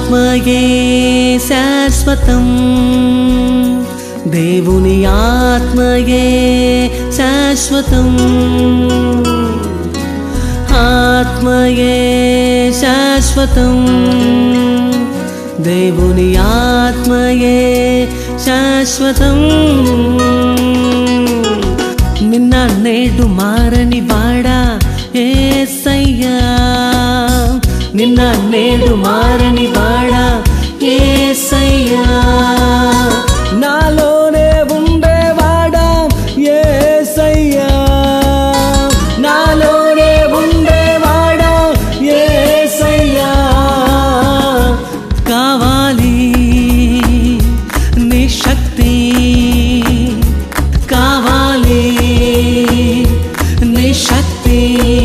ఆత్మయే శాశ్వతం దేవుని ఆత్మయే శాశ్వతం ఆత్మయే శాశ్వతం దేవుని ఆత్మయే శాశ్వతం నిన్న నేడు మారని వాడా యేసయ్యా నిన్న నేడు మారని వాడా యేసయ్యా నాలోనే ఉండేవాడా యేసయ్యా నాలోనే ఉండేవాడా యేసయ్యా కావాలి నీ శక్తి కావాలి నీ శక్తి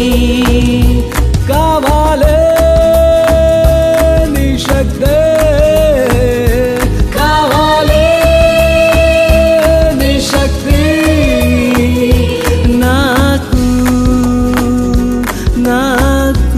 కావాలి నీ శక్తి కావాలి నీ శక్తి నాకు నాకు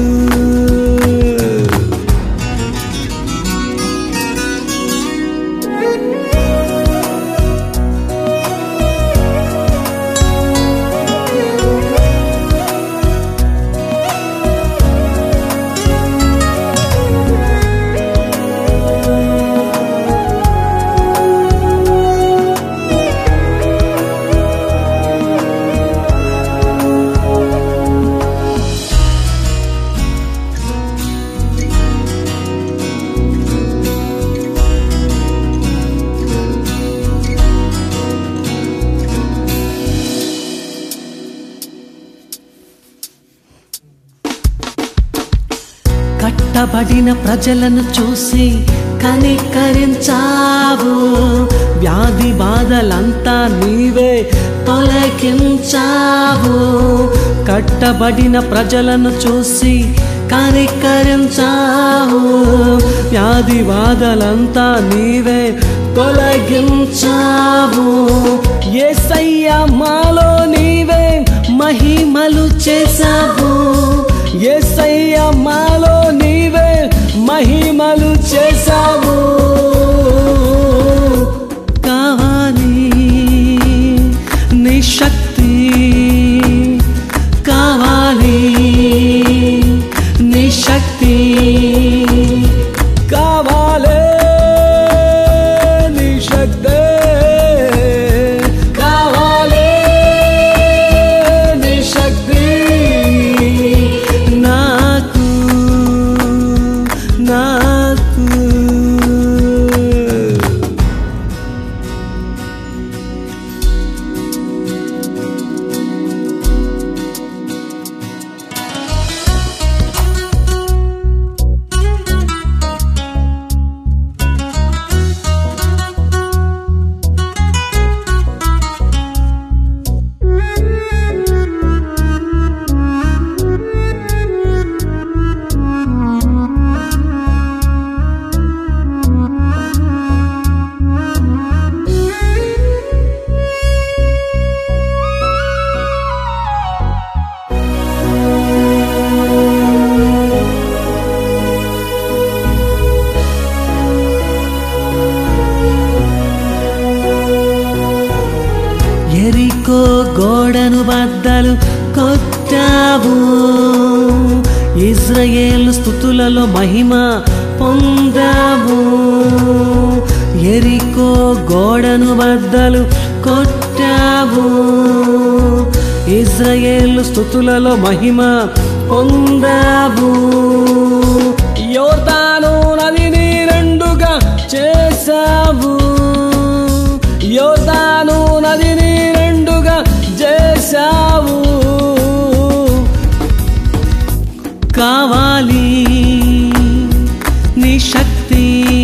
కట్టబడిన ప్రజలను చూసి కనికరించావు వ్యాధి బాధలంతా నీవే తొలగించావు కట్టబడిన ప్రజలను చూసి కనికరించావు వ్యాధి బాధలంతా నీవే తొలగించావు యేసయ్యా మాలో నీవే మహిమలు చేశావు యేసయ్యా మాలో నీవే మహిమలు చేశావు కావాలి నీ శక్తి కావాలి నీ శక్తి కావాలి నీ శక్తి కావాలి నీ శక్తి నాకు ఎరికో గోడను బద్దలు కొట్టావు ఇజ్రాయేలు స్తుతులలో మహిమ పొందావు ఎరికో గోడను బద్దలు కొట్టావు ఇజ్రాయేలు స్తుతులలో మహిమ పొందావు యోర్దాను నదిని రెండుగా చేశావు యోర్దాను నదిని రెండుగా చేశావు కావాలి నీ శక్తి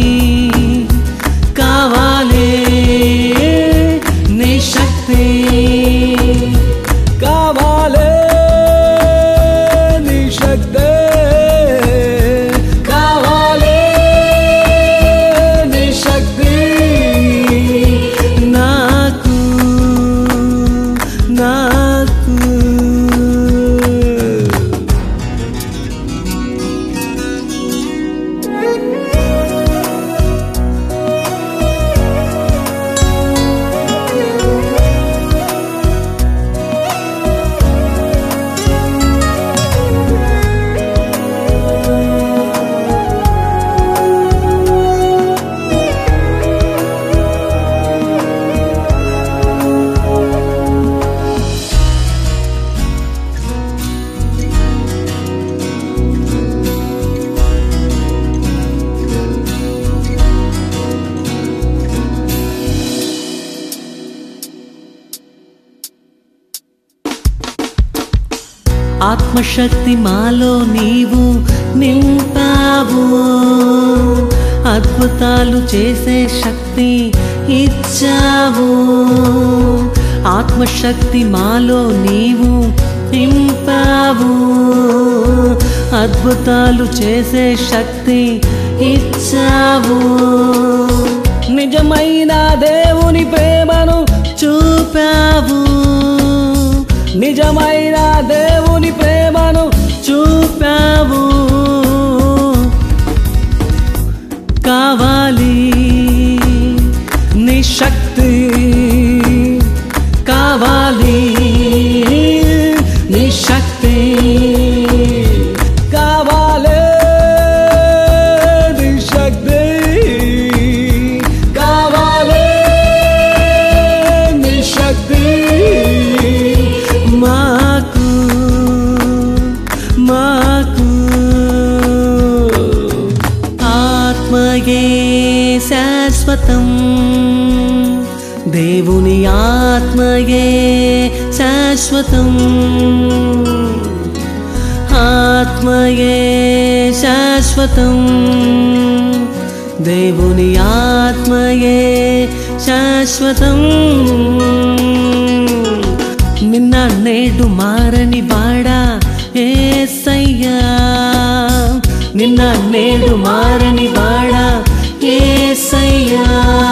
కావాలి నీ శక్తి కావాలి నీ శక్తి ఆత్మశక్తి మాలో నీవు నింపావు, అద్భుతాలు చేసే శక్తి ఇచ్చావు. ఆత్మశక్తి మాలో నీవు నింపావు, అద్భుతాలు చేసే శక్తి ఇచ్చావు. నిజమైన దేవుని ప్రేమను చూపావు, నిజమైన దేవుని ప్రేమను చూపావు. కావాలి నీ శక్తి, కావాలి నీ శక్తి, కావాలి నీ శక్తి, కావాలి నీ శక్తి. మాకు మాకు ఆత్మయే శాశ్వతం, దేవుని ఆత్మయే శాశ్వతం, ఆత్మయే శాశ్వతం, దేవుని ఆత్మయే శాశ్వతం. నిన్న నేడు మారని వాడా యేసయ్యా, నిన్న నేడు మారని వాడా యేసయ్యా.